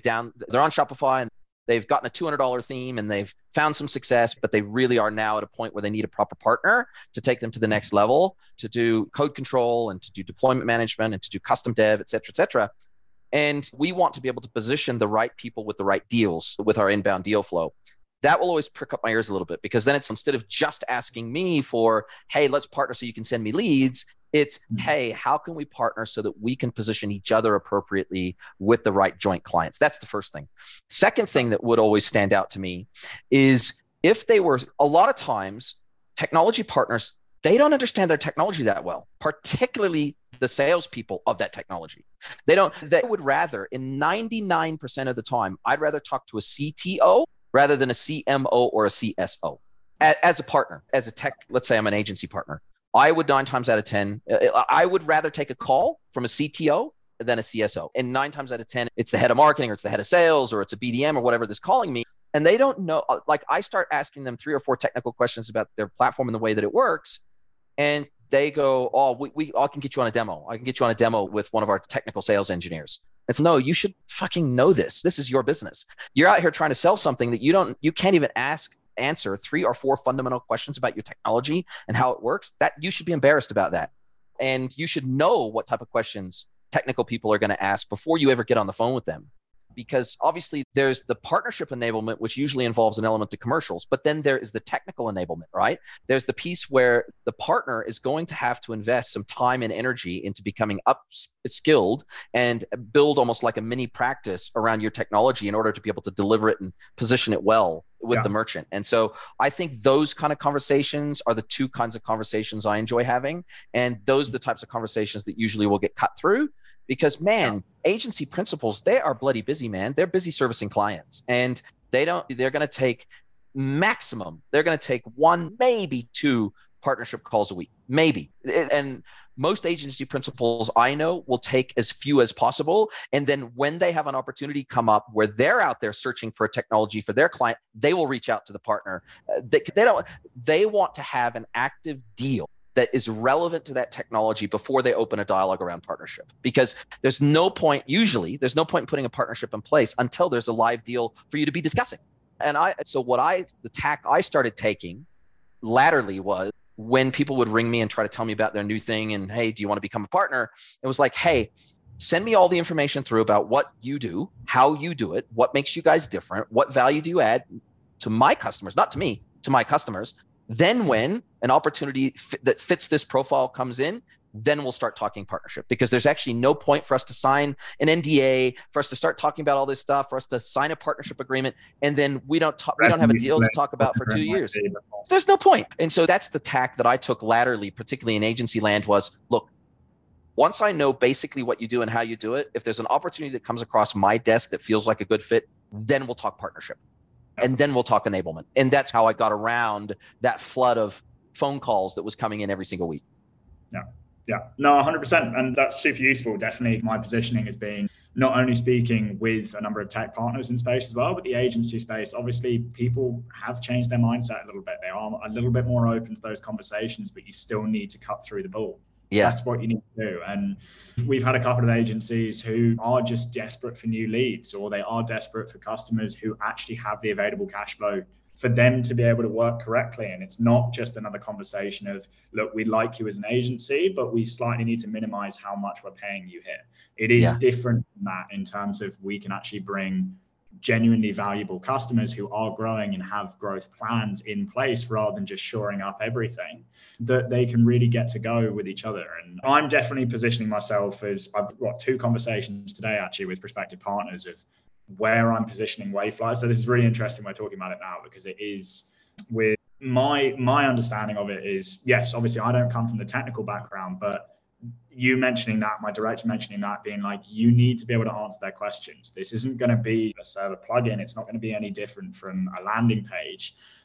Shopify and they've gotten a $200 theme and they've found some success, but they really are now at a point where they need a proper partner to take them to the next level, to do code control and to do deployment management and to do custom dev, et cetera, et cetera. And we want to be able to position the right people with the right deals with our inbound deal flow. That will always prick up my ears a little bit, because then it's, instead of just asking me for, hey, let's partner so you can send me leads, it's, hey, how can we partner so that we can position each other appropriately with the right joint clients? That's the first thing. Second thing that would always stand out to me is if they were, a lot of times, technology partners, they don't understand their technology that well, particularly the salespeople of that technology. They would rather, in 99% of the time, I'd rather talk to a CTO rather than a CMO or a CSO as a partner, as a tech. Let's say I'm an agency partner. I would 9 times out of 10, I would rather take a call from a CTO than a CSO. And 9 times out of 10, it's the head of marketing or it's the head of sales or it's a BDM or whatever that's calling me. And they don't know, like I start asking them 3 or 4 technical questions about their platform and the way that it works. And they go, oh, I can get you on a demo. I can get you on a demo with one of our technical sales engineers. It's, no, you should fucking know this. This is your business. You're out here trying to sell something that you can't even answer 3 or 4 fundamental questions about your technology and how it works. That you should be embarrassed about that. And you should know what type of questions technical people are going to ask before you ever get on the phone with them. Because obviously there's the partnership enablement, which usually involves an element of commercials, but then there is the technical enablement, right? There's the piece where the partner is going to have to invest some time and energy into becoming upskilled and build almost like a mini practice around your technology in order to be able to deliver it and position it well with the merchant. And so I think those kind of conversations are the 2 kinds of conversations I enjoy having. And those are the types of conversations that usually will get cut through. Because, man, agency principals, they are bloody busy, man. They're busy servicing clients, and they're going to take maximum. They're going to take 1, maybe 2 partnership calls a week, maybe. And most agency principals I know will take as few as possible. And then when they have an opportunity come up where they're out there searching for a technology for their client, they will reach out to the partner. They want to have an active deal that is relevant to that technology before they open a dialogue around partnership. Because there's no point in putting a partnership in place until there's a live deal for you to be discussing. And the tack I started taking latterly was when people would ring me and try to tell me about their new thing and, hey, do you want to become a partner? It was like, hey, send me all the information through about what you do, how you do it, what makes you guys different, what value do you add to my customers, not to me, to my customers. Then when an opportunity that fits this profile comes in, then we'll start talking partnership, because there's actually no point for us to sign an NDA, for us to start talking about all this stuff, for us to sign a partnership agreement, and then we don't have a deal to talk about for 2 years. There's no point. And so that's the tack that I took latterly, particularly in agency land, was, look, once I know basically what you do and how you do it, if there's an opportunity that comes across my desk that feels like a good fit, then we'll talk partnership. And then we'll talk enablement. And that's how I got around that flood of phone calls that was coming in every single week. Yeah, no, 100%. And that's super useful. Definitely my positioning has been not only speaking with a number of tech partners in space as well, but the agency space. Obviously, people have changed their mindset a little bit. They are a little bit more open to those conversations, but you still need to cut through the bull. Yeah, that's what you need to do. And we've had a couple of agencies who are just desperate for new leads, or they are desperate for customers who actually have the available cash flow for them to be able to work correctly. And it's not just another conversation of, look, we like you as an agency, but we slightly need to minimize how much we're paying you here. It is different from that in terms of we can actually bring genuinely valuable customers who are growing and have growth plans in place, rather than just shoring up everything, that they can really get to go with each other. And I'm definitely positioning myself as, I've got 2 conversations today actually with prospective partners of where I'm positioning Wayflyer. So this is really interesting we're talking about it now, because it is, with my understanding of it is, yes, obviously I don't come from the technical background, but you mentioning that, my director mentioning that, being like, you need to be able to answer their questions. This isn't going to be a server plugin. It's not going to be any different from a landing page.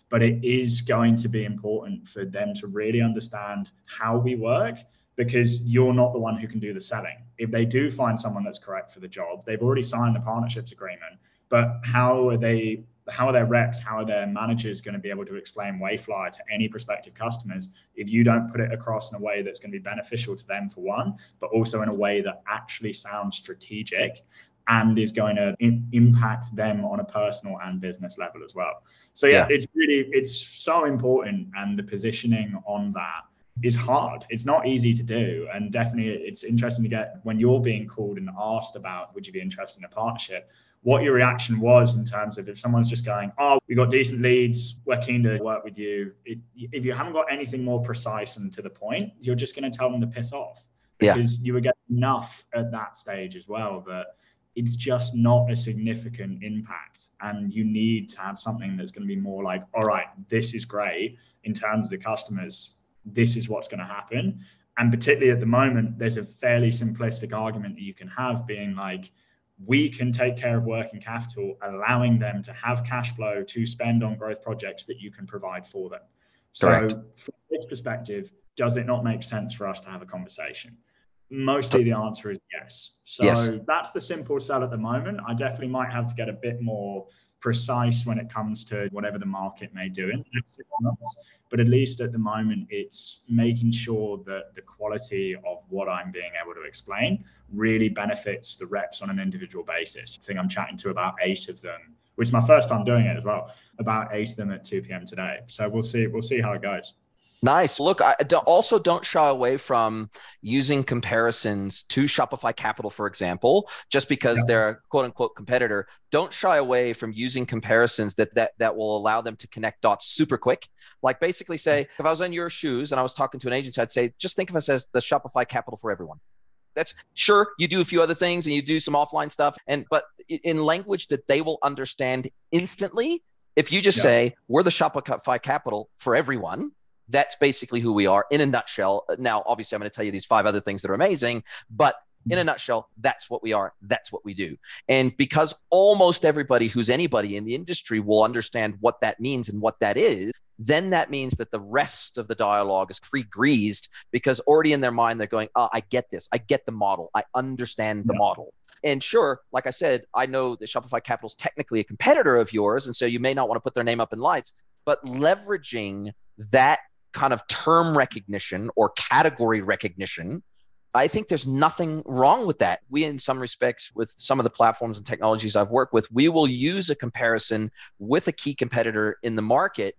but it is going to be important for them to really understand how we work, because you're not the one who can do the selling. If they do find someone that's correct for the job, they've already signed the partnerships agreement, but how are their reps, how are their managers going to be able to explain Wayflyer to any prospective customers if you don't put it across in a way that's going to be beneficial to them for one, but also in a way that actually sounds strategic and is going to impact them on a personal and business level as well. So yeah, it's so important, and the positioning on that is hard. It's not easy to do. And definitely it's interesting to get, when you're being called and asked about, would you be interested in a partnership, what your reaction was in terms of if someone's just going, oh, we got decent leads, we're keen to work with you. If you haven't got anything more precise and to the point, you're just going to tell them to piss off, because you were getting enough at that stage as well that it's just not a significant impact. And you need to have something that's going to be more like, all right, this is great in terms of the customers, this is what's going to happen. And particularly at the moment, there's a fairly simplistic argument that you can have, being like, we can take care of working capital, allowing them to have cash flow to spend on growth projects that you can provide for them. Correct. So from this perspective, does it not make sense for us to have a conversation? Mostly the answer is yes. So that's the simple sell at the moment. I definitely might have to get a bit more precise when it comes to whatever the market may do in the next 6 months. But at least at the moment, it's making sure that the quality of what I'm being able to explain really benefits the reps on an individual basis. I think I'm chatting to about 8 of them, which is my first time doing it as well, about 8 of them at 2 p.m. today. So we'll see how it goes. Nice. Look, also don't shy away from using comparisons to Shopify Capital, for example, just because they're a quote unquote competitor. Don't shy away from using comparisons that will allow them to connect dots super quick. Like basically say, if I was in your shoes and I was talking to an agency, I'd say, just think of us as the Shopify Capital for everyone. That's sure, you do a few other things and you do some offline stuff, but in language that they will understand instantly. If you just say, we're the Shopify Capital for everyone, that's basically who we are in a nutshell. Now, obviously, I'm going to tell you these 5 other things that are amazing, but in a nutshell, that's what we are. That's what we do. And because almost everybody who's anybody in the industry will understand what that means and what that is, then that means that the rest of the dialogue is pre-greased, because already in their mind, they're going, oh, I get this. I get the model. I understand the model. And sure, like I said, I know that Shopify Capital is technically a competitor of yours, and so you may not want to put their name up in lights, but leveraging that kind of term recognition or category recognition, I think there's nothing wrong with that. We, in some respects, with some of the platforms and technologies I've worked with, we will use a comparison with a key competitor in the market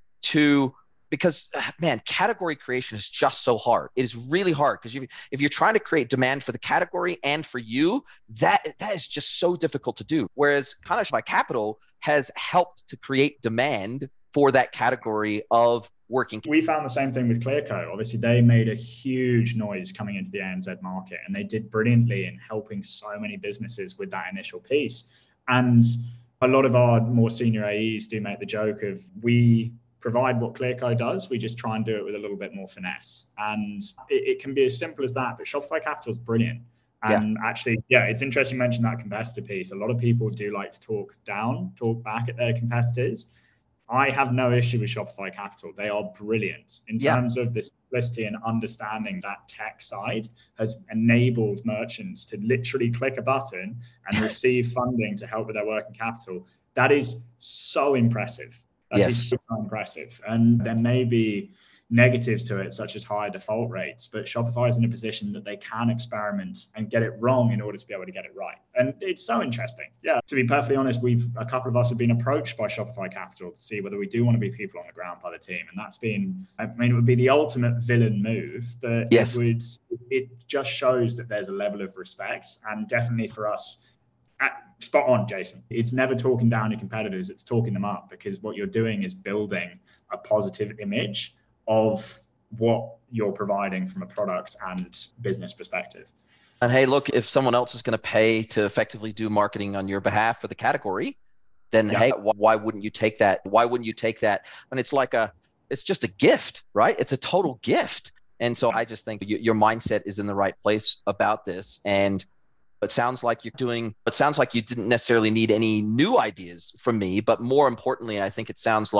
because man, category creation is just so hard. It is really hard, because if you're trying to create demand for the category and for you, that is just so difficult to do. Whereas kind of Shopify Capital has helped to create demand for that category of working. We found the same thing with Clearco. Obviously, they made a huge noise coming into the ANZ market, and they did brilliantly in helping so many businesses with that initial piece. And a lot of our more senior AEs do make the joke of, we provide what Clearco does, we just try and do it with a little bit more finesse. And it can be as simple as that, but Shopify Capital is brilliant. And actually, it's interesting you mentioned that competitor piece. A lot of people do like to talk back at their competitors. I have no issue with Shopify Capital. They are brilliant in terms of the simplicity and understanding that tech side has enabled merchants to literally click a button and receive funding to help with their working capital. That is so impressive. That is so impressive. And there may be negatives to it, such as higher default rates, but Shopify is in a position that they can experiment and get it wrong in order to be able to get it right. And it's so interesting. Yeah, to be perfectly honest, a couple of us have been approached by Shopify Capital to see whether we do want to be people on the ground by the team. And that's been, it would be the ultimate villain move, but it just shows that there's a level of respect. And definitely for us, spot on, Jason. It's never talking down your competitors, it's talking them up, because what you're doing is building a positive image of what you're providing from a product and business perspective. And hey, look, if someone else is going to pay to effectively do marketing on your behalf for the category, then hey, why wouldn't you take that? Why wouldn't you take that? And it's just a gift, right? It's a total gift. And so I just think your mindset is in the right place about this. And it sounds like you didn't necessarily need any new ideas from me, but more importantly, I think it sounds like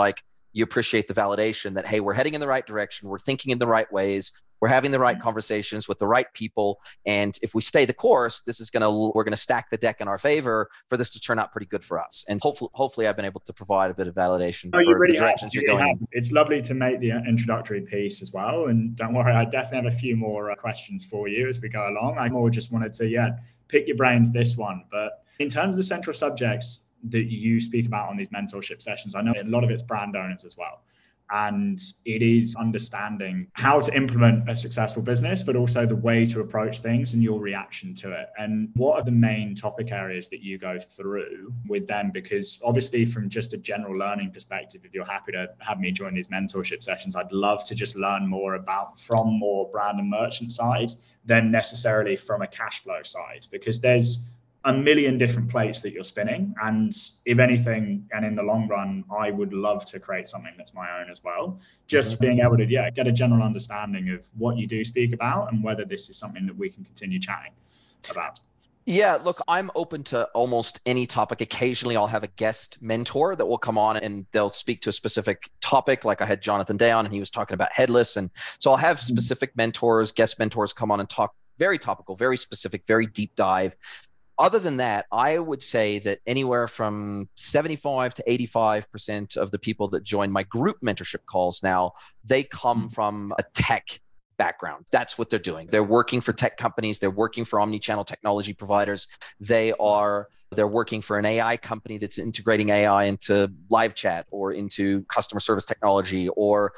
you appreciate the validation that, hey, we're heading in the right direction. We're thinking in the right ways. We're having the right conversations with the right people. And if we stay the course, we're going to stack the deck in our favor for this to turn out pretty good for us. And hopefully I've been able to provide a bit of validation for the directions you're going in. It's lovely to make the introductory piece as well. And don't worry, I definitely have a few more questions for you as we go along. I more just wanted to, pick your brains this one. But in terms of the central subjects that you speak about on these mentorship sessions, I know a lot of it's brand owners as well. And it is understanding how to implement a successful business, but also the way to approach things and your reaction to it. And what are the main topic areas that you go through with them? Because obviously from just a general learning perspective, if you're happy to have me join these mentorship sessions, I'd love to just learn more from more brand and merchant side than necessarily from a cash flow side, because there's a million different plates that you're spinning. And if anything, and in the long run, I would love to create something that's my own as well. Just being able to, get a general understanding of what you do speak about and whether this is something that we can continue chatting about. Yeah, look, I'm open to almost any topic. Occasionally I'll have a guest mentor that will come on and they'll speak to a specific topic. Like I had Jonathan Day on and he was talking about headless. And so I'll have specific mentors, guest mentors come on and talk very topical, very specific, very deep dive. Other than that, I would say that anywhere from 75 to 85% of the people that join my group mentorship calls now, they come from a tech background. That's what they're doing. They're working for tech companies. They're working for omni-channel technology providers. They're working for an AI company that's integrating AI into live chat or into customer service technology. Or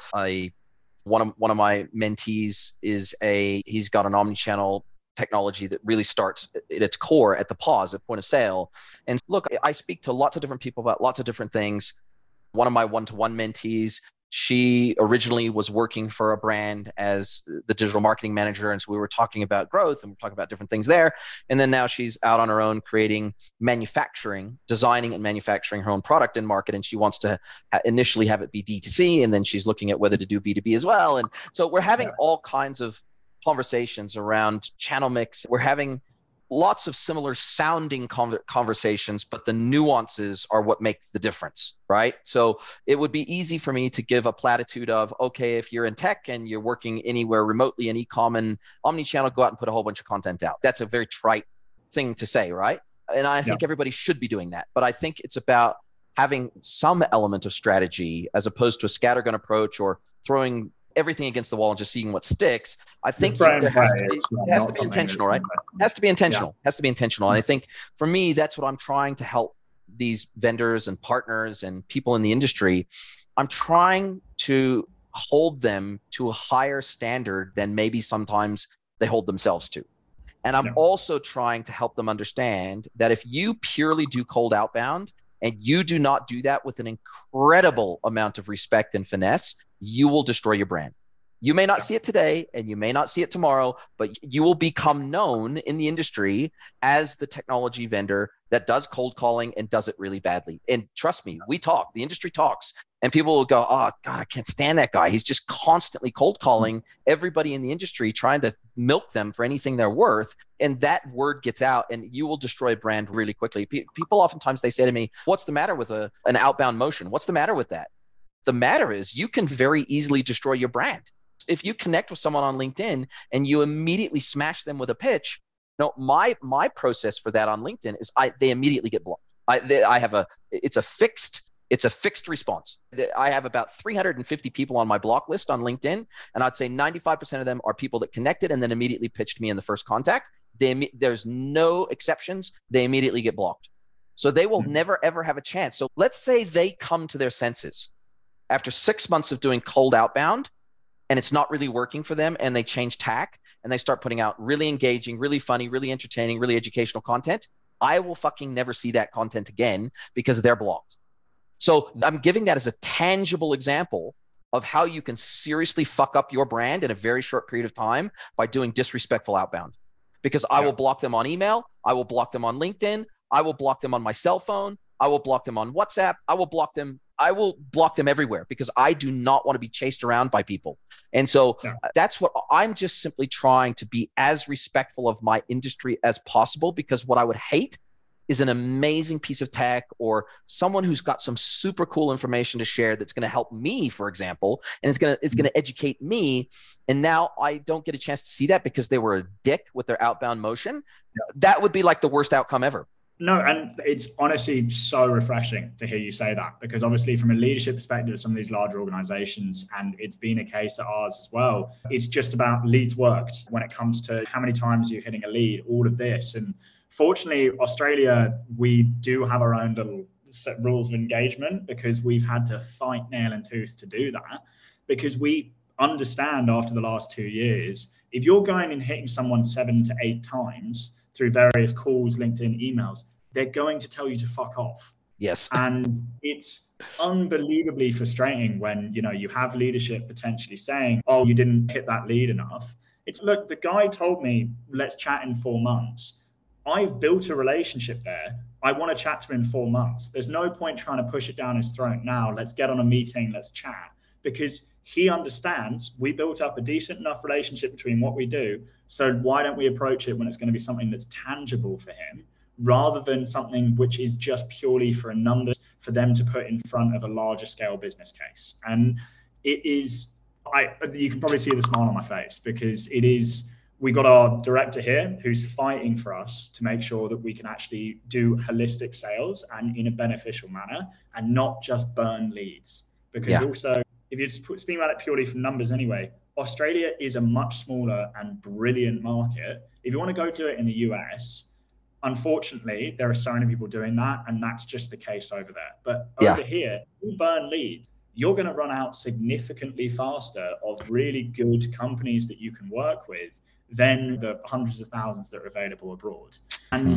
one of my mentees he's got an omni-channel technology that really starts at its core at the POS, at point of sale. And look, I speak to lots of different people about lots of different things. One of my one-to-one mentees, she originally was working for a brand as the digital marketing manager. And so we were talking about growth and we're talking about different things there. And then now she's out on her own creating designing and manufacturing her own product and market. And she wants to initially have it be D2C. And then she's looking at whether to do B2B as well. And so we're having all kinds of conversations around channel mix. We're having lots of similar sounding conversations, but the nuances are what make the difference, right? So it would be easy for me to give a platitude of, okay, if you're in tech and you're working anywhere remotely in e-com and omni-channel, go out and put a whole bunch of content out. That's a very trite thing to say, right? And I think everybody should be doing that. But I think it's about having some element of strategy as opposed to a scattergun approach or throwing everything against the wall and just seeing what sticks. I think there has to be intentional, right? Has to be intentional. And I think for me, that's what I'm trying to help these vendors and partners and people in the industry. I'm trying to hold them to a higher standard than maybe sometimes they hold themselves to. And I'm also trying to help them understand that if you purely do cold outbound and you do not do that with an incredible amount of respect and finesse, you will destroy your brand. You may not see it today and you may not see it tomorrow, but you will become known in the industry as the technology vendor that does cold calling and does it really badly. And trust me, the industry talks, and people will go, oh God, I can't stand that guy. He's just constantly cold calling everybody in the industry, trying to milk them for anything they're worth. And that word gets out and you will destroy a brand really quickly. People oftentimes, they say to me, what's the matter with an outbound motion? What's the matter with that? The matter is you can very easily destroy your brand. If you connect with someone on LinkedIn and you immediately smash them with a pitch, my process for that on LinkedIn is they immediately get blocked. It's a fixed response. I have about 350 people on my block list on LinkedIn, and I'd say 95% of them are people that connected and then immediately pitched me in the first contact. There's no exceptions. They immediately get blocked. So they will never, ever have a chance. So let's say they come to their senses after 6 months of doing cold outbound, and it's not really working for them, and they change tack and they start putting out really engaging, really funny, really entertaining, really educational content. I will fucking never see that content again because they're blocked. So I'm giving that as a tangible example of how you can seriously fuck up your brand in a very short period of time by doing disrespectful outbound. Because I will block them on email, I will block them on LinkedIn, I will block them on my cell phone, I will block them on WhatsApp, I will block them everywhere because I do not want to be chased around by people. And so that's what I'm just simply trying to be as respectful of my industry as possible, because what I would hate is an amazing piece of tech, or someone who's got some super cool information to share that's going to help me, for example, and it's going to educate me. And now I don't get a chance to see that because they were a dick with their outbound motion. That would be like the worst outcome ever. No, and it's honestly so refreshing to hear you say that, because obviously from a leadership perspective, some of these larger organizations, and it's been a case at ours as well, it's just about leads worked when it comes to how many times you're hitting a lead, all of this. And fortunately, Australia, we do have our own little set rules of engagement, because we've had to fight nail and tooth to do that, because we understand after the last 2 years, if you're going and hitting someone 7 to 8 times through various calls, LinkedIn, emails, they're going to tell you to fuck off. Yes. And it's unbelievably frustrating when, you know, you have leadership potentially saying, oh, you didn't hit that lead enough. It's, look, the guy told me, let's chat in 4 months. I've built a relationship there. I want to chat to him in 4 months. There's no point trying to push it down his throat now. Let's get on a meeting, let's chat. Because he understands we built up a decent enough relationship between what we do. So why don't we approach it when it's going to be something that's tangible for him, rather than something which is just purely for a number for them to put in front of a larger scale business case. And it is, you can probably see the smile on my face, because it is, we got our director here who's fighting for us to make sure that we can actually do holistic sales and in a beneficial manner, and not just burn leads. Because also, if you're speaking about it purely from numbers anyway, Australia is a much smaller and brilliant market. If you want to go do it in the US, unfortunately, there are so many people doing that, and that's just the case over there. But over here, you burn leads, you're going to run out significantly faster of really good companies that you can work with than the hundreds of thousands that are available abroad. And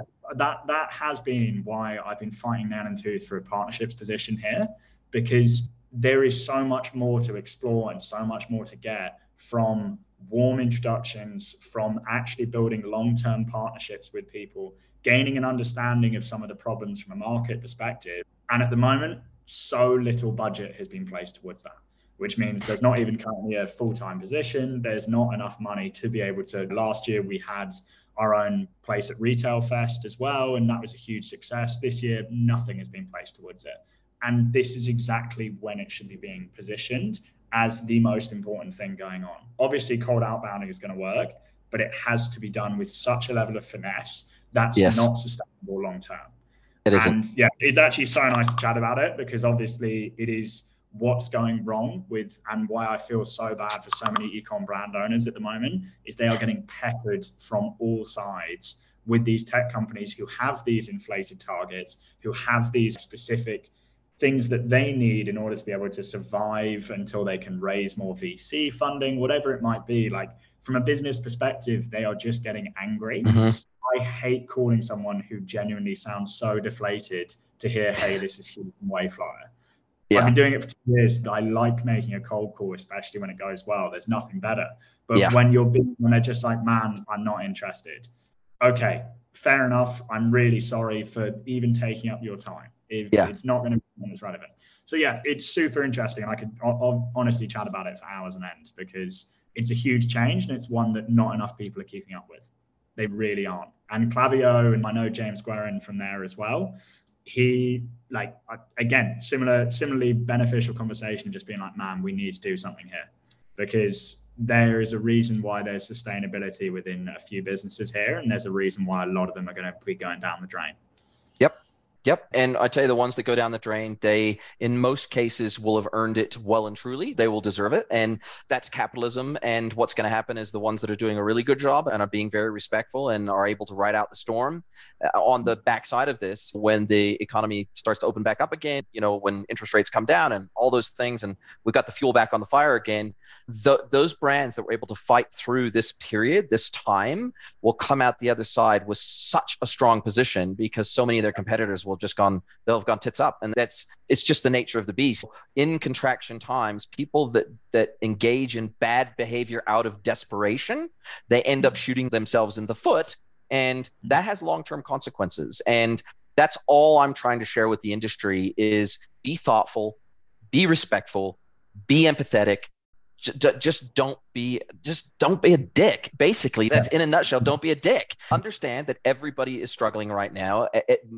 that has been why I've been fighting nail and tooth for a partnerships position here, because there is so much more to explore and so much more to get from warm introductions, from actually building long-term partnerships with people, gaining an understanding of some of the problems from a market perspective. And at the moment, so little budget has been placed towards that, which means there's not even currently a full-time position. There's not enough money to be able to. Last year, we had our own place at Retail Fest as well, and that was a huge success. This year, nothing has been placed towards it. And this is exactly when it should be being positioned as the most important thing going on. Obviously, cold outbounding is going to work, but it has to be done with such a level of finesse that's not sustainable long term. It isn't. And it's actually so nice to chat about it, because obviously it is what's going wrong with, and why I feel so bad for so many e-com brand owners at the moment, is they are getting peppered from all sides with these tech companies who have these inflated targets, who have these specific things that they need in order to be able to survive until they can raise more VC funding, whatever it might be. Like, from a business perspective, they are just getting angry. I hate calling someone who genuinely sounds so deflated to hear, hey, this is Hugh from Wayflyer. I've been doing it for 2 years, but I like making a cold call, especially when it goes well. There's nothing better. But when they're just like, man, I'm not interested. Okay, fair enough. I'm really sorry for even taking up your time. It's not going to be something that's relevant. So it's super interesting. And I could honestly chat about it for hours on end, because it's a huge change, and it's one that not enough people are keeping up with. They really aren't. And Klaviyo, and I know James Guerin from there as well, he, like, again, similarly beneficial conversation, just being like, man, we need to do something here, because there is a reason why there's sustainability within a few businesses here, and there's a reason why a lot of them are going to be going down the drain. Yep. And I tell you, the ones that go down the drain, they, in most cases, will have earned it well and truly. They will deserve it. And that's capitalism. And what's going to happen is the ones that are doing a really good job and are being very respectful and are able to ride out the storm on the backside of this, when the economy starts to open back up again, when interest rates come down and all those things, and we've got the fuel back on the fire again, those brands that were able to fight through this period, this time, will come out the other side with such a strong position, because so many of their competitors they'll have gone tits up. And it's just the nature of the beast. In contraction times, people that engage in bad behavior out of desperation, they end up shooting themselves in the foot, and that has long-term consequences. And that's all I'm trying to share with the industry is be thoughtful, be respectful, be empathetic, just don't be a dick. Basically, that's in a nutshell. Don't be a dick. Understand that everybody is struggling right now.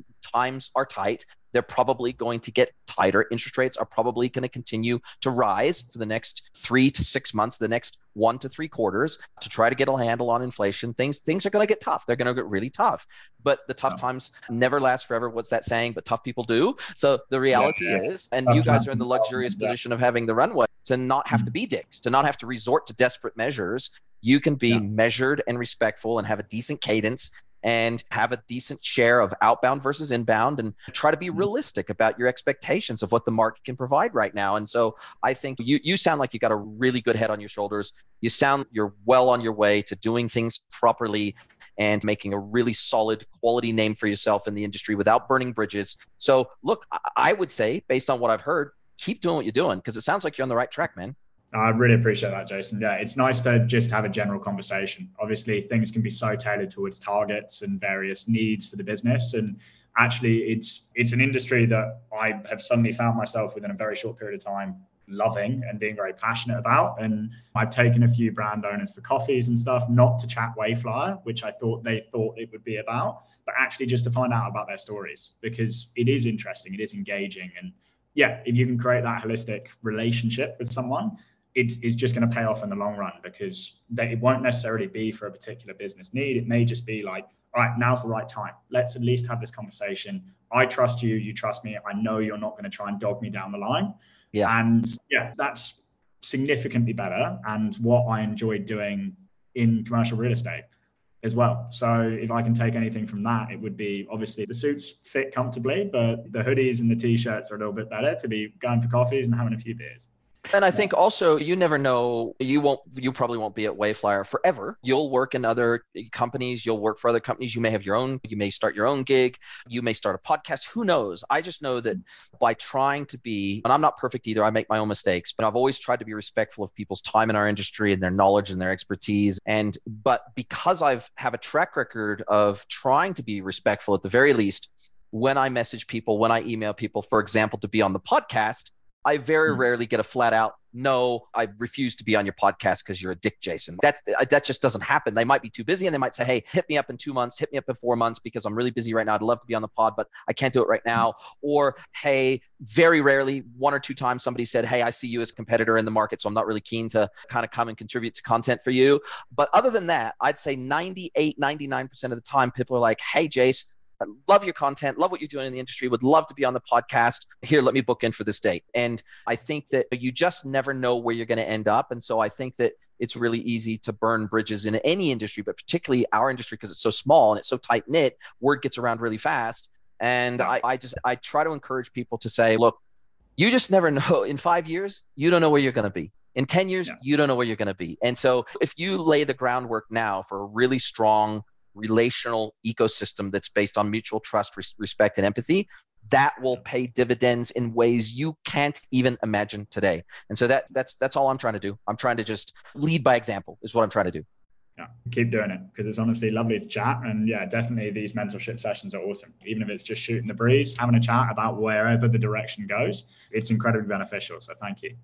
Times are tight. They're probably going to get tighter. Interest rates are probably going to continue to rise for the next 3 to 6 months, the next 1 to 3 quarters, to try to get a handle on inflation. Things are going to get tough. They're going to get really tough. But the tough times never last forever. What's that saying? But tough people do. So the reality is, and you guys are in the luxurious position of having the runway to not have to be dicks, to not have to resort to desperate measures. You can be measured and respectful and have a decent cadence and have a decent share of outbound versus inbound, and try to be realistic about your expectations of what the market can provide right now. And so I think you sound like you got a really good head on your shoulders. You sound you're well on your way to doing things properly and making a really solid quality name for yourself in the industry without burning bridges. So look, I would say, based on what I've heard, keep doing what you're doing, because it sounds like you're on the right track, man. I really appreciate that, Jason. Yeah, it's nice to just have a general conversation. Obviously, things can be so tailored towards targets and various needs for the business. And actually, it's an industry that I have suddenly found myself within a very short period of time loving and being very passionate about. And I've taken a few brand owners for coffees and stuff, not to chat Wayflyer, which I thought they thought it would be about, but actually just to find out about their stories, because it is interesting, it is engaging. And yeah, if you can create that holistic relationship with someone, it's just going to pay off in the long run, because it won't necessarily be for a particular business need. It may just be like, all right, now's the right time. Let's at least have this conversation. I trust you. You trust me. I know you're not going to try and dog me down the line. Yeah. And yeah, that's significantly better, and what I enjoyed doing in commercial real estate as well. So if I can take anything from that, it would be, obviously the suits fit comfortably, but the hoodies and the t-shirts are a little bit better to be going for coffees and having a few beers. And I think also, you never know, you probably won't be at Wayflyer forever. You'll work in other companies. You'll work for other companies. You may start your own gig. You may start a podcast. Who knows? I just know that by trying to be, and I'm not perfect either, I make my own mistakes, but I've always tried to be respectful of people's time in our industry and their knowledge and their expertise. But because I have a track record of trying to be respectful at the very least, when I message people, when I email people, for example, to be on the podcast, I very rarely get a flat out, no, I refuse to be on your podcast because you're a dick, Jason. That just doesn't happen. They might be too busy, and they might say, hey, hit me up in 2 months, hit me up in 4 months, because I'm really busy right now. I'd love to be on the pod, but I can't do it right now. Or, hey, very rarely, 1 or 2 times somebody said, hey, I see you as a competitor in the market, so I'm not really keen to kind of come and contribute to content for you. But other than that, I'd say 98, 99% of the time, people are like, hey, Jace, I love your content, love what you're doing in the industry, would love to be on the podcast. Here, let me book in for this date. And I think that you just never know where you're going to end up. And so I think that it's really easy to burn bridges in any industry, but particularly our industry, because it's so small and it's so tight knit, word gets around really fast. And I try to encourage people to say, look, you just never know. In 5 years, you don't know where you're going to be. In 10 years, you don't know where you're going to be. And so if you lay the groundwork now for a really strong relational ecosystem that's based on mutual trust, respect, and empathy, that will pay dividends in ways you can't even imagine today. And so that's all I'm trying to do. I'm trying to just lead by example is what I'm trying to do. Yeah, keep doing it, because it's honestly lovely to chat. And yeah, definitely these mentorship sessions are awesome. Even if it's just shooting the breeze, having a chat about wherever the direction goes, it's incredibly beneficial. So thank you.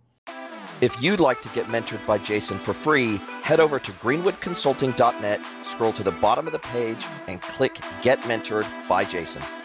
If you'd like to get mentored by Jason for free, head over to greenwoodconsulting.net, scroll to the bottom of the page, and click Get Mentored by Jason.